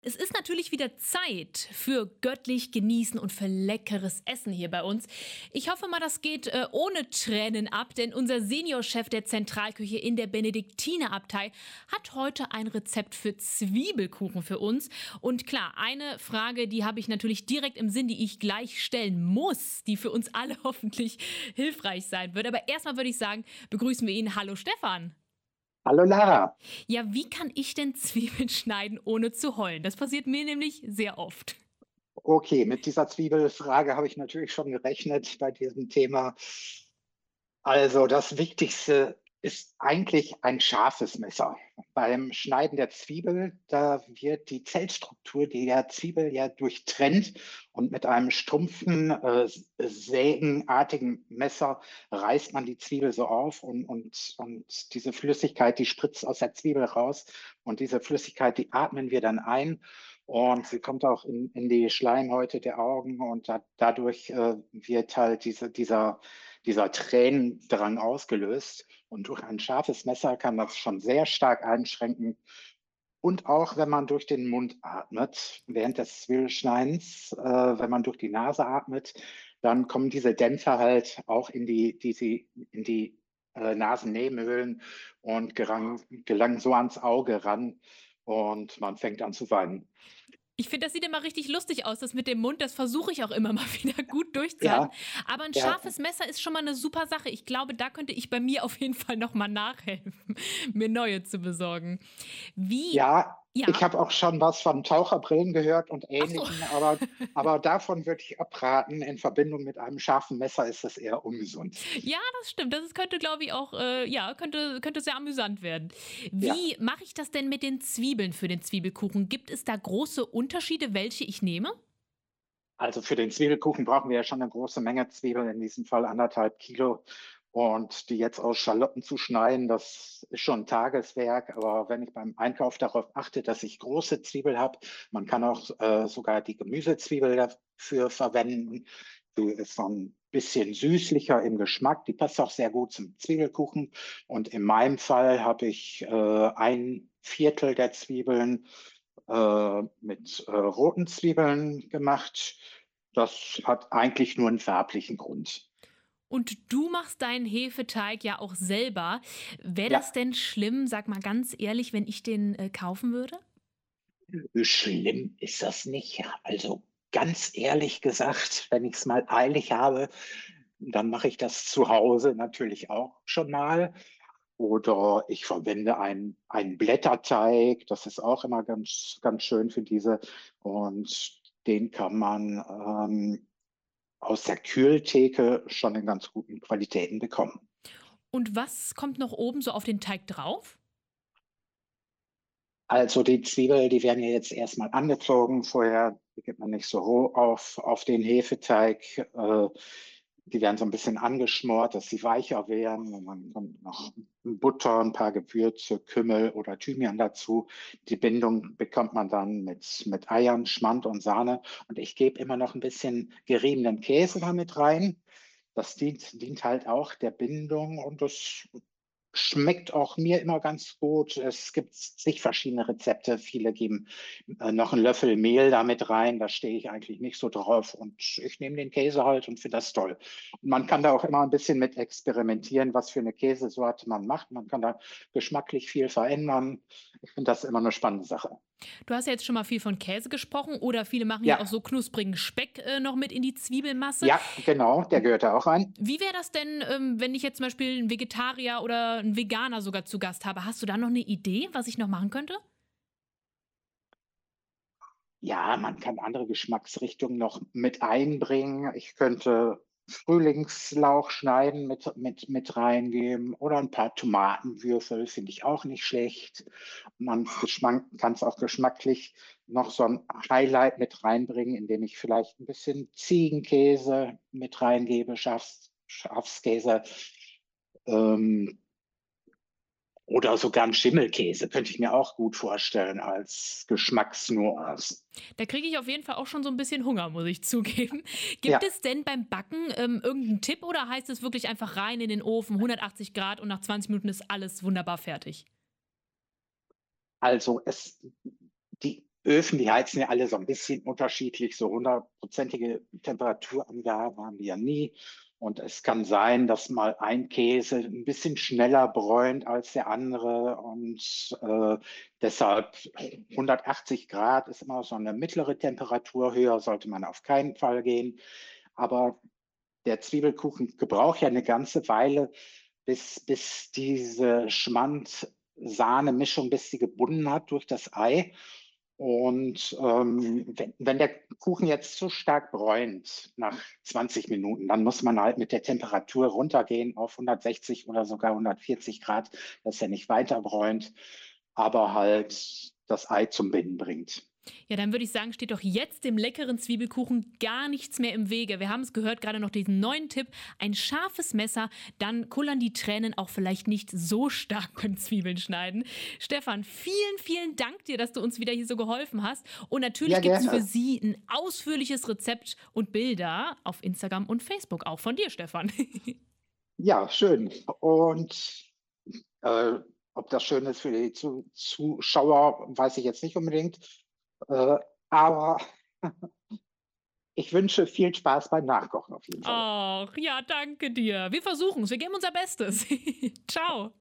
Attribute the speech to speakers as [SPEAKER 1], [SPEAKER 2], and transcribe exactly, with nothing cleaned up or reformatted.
[SPEAKER 1] Es ist natürlich wieder Zeit für göttlich Genießen und für leckeres Essen hier bei uns. Ich hoffe mal, das geht äh, ohne Tränen ab, denn unser Seniorchef der Zentralküche in der Benediktinerabtei hat heute ein Rezept für Zwiebelkuchen für uns. Und klar, eine Frage, die habe ich natürlich direkt im Sinn, die ich gleich stellen muss, die für uns alle hoffentlich hilfreich sein wird. Aber erstmal würde ich sagen, begrüßen wir ihn. Hallo Stefan.
[SPEAKER 2] Hallo Lara.
[SPEAKER 1] Ja, wie kann ich denn Zwiebeln schneiden, ohne zu heulen? Das passiert mir nämlich sehr oft.
[SPEAKER 2] Okay, mit dieser Zwiebelfrage habe ich natürlich schon gerechnet bei diesem Thema. Also das Wichtigste ist eigentlich ein scharfes Messer. Beim Schneiden der Zwiebel, da wird die Zellstruktur der Zwiebel ja durchtrennt und mit einem stumpfen, äh, sägenartigen Messer reißt man die Zwiebel so auf und, und, und diese Flüssigkeit, die spritzt aus der Zwiebel raus und diese Flüssigkeit, die atmen wir dann ein und sie kommt auch in, in die Schleimhäute der Augen und da, dadurch äh, wird halt diese, dieser dieser Tränendrang ausgelöst. Und durch ein scharfes Messer kann das schon sehr stark einschränken. Und auch wenn man durch den Mund atmet, während des Zwiebelschneidens, äh, wenn man durch die Nase atmet, dann kommen diese Dämpfe halt auch in die, die, sie- in die äh, Nasennebenhöhlen und gelangen, gelangen so ans Auge ran und man fängt an zu weinen.
[SPEAKER 1] Ich finde, das sieht immer richtig lustig aus, das mit dem Mund. Das versuche ich auch immer mal wieder gut durchzuhalten.
[SPEAKER 2] Ja,
[SPEAKER 1] Aber ein
[SPEAKER 2] ja,
[SPEAKER 1] scharfes Messer ist schon mal eine super Sache. Ich glaube, da könnte ich bei mir auf jeden Fall noch mal nachhelfen, mir neue zu besorgen. Wie
[SPEAKER 2] Ja, ich
[SPEAKER 1] ja,
[SPEAKER 2] habe auch schon was von Taucherbrillen gehört und
[SPEAKER 1] ach so.
[SPEAKER 2] Ähnlichem, aber, aber davon würde ich abraten. In Verbindung mit einem scharfen Messer ist das eher ungesund.
[SPEAKER 1] Ja, das stimmt. Das ist könnte, glaube ich, auch, äh, ja, könnte könnte sehr amüsant werden.
[SPEAKER 2] Ja,
[SPEAKER 1] Wie mache ich das denn mit den Zwiebeln für den Zwiebelkuchen? Gibt es da große Unterschiede, welche ich nehme?
[SPEAKER 2] also für den Zwiebelkuchen brauchen wir ja schon eine große Menge Zwiebeln, in diesem Fall anderthalb Kilo. Und die jetzt aus Schalotten zu schneiden, das ist schon ein Tageswerk. Aber wenn ich beim Einkauf darauf achte, dass ich große Zwiebel habe, man kann auch äh, sogar die Gemüsezwiebel dafür verwenden. Die ist so ein bisschen süßlicher im Geschmack. Die passt auch sehr gut zum Zwiebelkuchen. Und in meinem Fall habe ich äh, ein Viertel der Zwiebeln äh, mit äh, roten Zwiebeln gemacht. Das hat eigentlich nur einen farblichen Grund.
[SPEAKER 1] Und du machst deinen Hefeteig ja auch selber. Wäre das
[SPEAKER 2] Ja,
[SPEAKER 1] denn schlimm, sag mal ganz ehrlich, wenn ich den äh, kaufen würde?
[SPEAKER 2] schlimm ist das nicht. Also ganz ehrlich gesagt, wenn ich es mal eilig habe, dann mache ich das zu Hause natürlich auch schon mal. Oder ich verwende einen, einen Blätterteig. Das ist auch immer ganz, ganz schön für diese. Und den kann man ähm, aus der Kühltheke schon in ganz guten Qualitäten bekommen.
[SPEAKER 1] Und was kommt noch oben so auf den Teig drauf?
[SPEAKER 2] Also die Zwiebel, die werden ja jetzt erstmal angezogen. Vorher die gibt man nicht so roh auf, auf den Hefeteig. Äh, die werden so ein bisschen angeschmort, dass sie weicher werden. Und dann kommt noch Butter, ein paar Gewürze, Kümmel oder Thymian dazu. Die Bindung bekommt man dann mit, mit Eiern, Schmand und Sahne. Und ich gebe immer noch ein bisschen geriebenen Käse damit rein. Das dient, dient halt auch der Bindung und das schmeckt auch mir immer ganz gut. Es gibt zig verschiedene Rezepte. Viele geben äh, noch einen Löffel Mehl damit rein. Da stehe ich eigentlich nicht so drauf. Und ich nehme den Käse halt und finde das toll. Und man kann da auch immer ein bisschen mit experimentieren, was für eine Käsesorte man macht. Man kann da geschmacklich viel verändern. Ich finde das immer eine spannende Sache.
[SPEAKER 1] Du hast ja jetzt schon mal viel von Käse gesprochen oder viele machen ja auch
[SPEAKER 2] Ja,
[SPEAKER 1] so knusprigen Speck äh, noch mit in die Zwiebelmasse.
[SPEAKER 2] ja, genau, der gehört da auch rein.
[SPEAKER 1] Wie wäre das denn, ähm, wenn ich jetzt zum Beispiel einen Vegetarier oder einen Veganer sogar zu Gast habe? Hast du da noch eine Idee, was ich noch machen könnte?
[SPEAKER 2] Ja, man kann andere Geschmacksrichtungen noch mit einbringen. Ich könnte Frühlingslauch schneiden, mit, mit, mit reingeben oder ein paar Tomatenwürfel, finde ich auch nicht schlecht. Man kann es auch geschmacklich noch so ein Highlight mit reinbringen, indem ich vielleicht ein bisschen Ziegenkäse mit reingebe, Schafs, Schafskäse. Ähm, oder sogar ein Schimmelkäse könnte ich mir auch gut vorstellen als Geschmacksnuance.
[SPEAKER 1] Da kriege ich auf jeden Fall auch schon so ein bisschen Hunger, muss ich zugeben. Gibt
[SPEAKER 2] Ja,
[SPEAKER 1] es denn beim Backen ähm, irgendeinen Tipp oder heißt es wirklich einfach rein in den Ofen, hundertachtzig Grad und nach zwanzig Minuten ist alles wunderbar fertig?
[SPEAKER 2] also es, die, Öfen, die heizen ja alle so ein bisschen unterschiedlich, so hundertprozentige Temperaturangaben haben die ja nie. Und es kann sein, dass mal ein Käse ein bisschen schneller bräunt als der andere und, äh, deshalb hundertachtzig Grad ist immer so eine mittlere Temperatur. Höher sollte man auf keinen Fall gehen. Aber der Zwiebelkuchen gebraucht ja eine ganze Weile, bis bis diese Schmand-Sahne-Mischung bis sie gebunden hat durch das Ei. Und, ähm, wenn wenn der Kuchen jetzt zu stark bräunt nach zwanzig Minuten, dann muss man halt mit der Temperatur runtergehen auf hundertsechzig oder sogar hundertvierzig Grad, dass er nicht weiter bräunt, aber halt das Ei zum Binden bringt.
[SPEAKER 1] Ja, dann würde ich sagen, steht doch jetzt dem leckeren Zwiebelkuchen gar nichts mehr im Wege. Wir haben es gehört, gerade noch diesen neuen Tipp. Ein scharfes Messer, dann kullern die Tränen auch vielleicht nicht so stark beim Zwiebeln schneiden. Stefan, vielen, vielen Dank dir, dass du uns wieder hier so geholfen hast. Und
[SPEAKER 2] Ja,
[SPEAKER 1] natürlich gibt es für
[SPEAKER 2] gerne.
[SPEAKER 1] Sie ein ausführliches Rezept und Bilder auf Instagram und Facebook. Auch von dir, Stefan.
[SPEAKER 2] Ja, schön. Und, äh, ob das schön ist für die Zu Zuschauer, weiß ich jetzt nicht unbedingt, äh, aber ich wünsche viel Spaß beim Nachkochen auf jeden Fall.
[SPEAKER 1] Ach, ja, danke dir. Wir versuchen es. Wir geben unser Bestes. Ciao.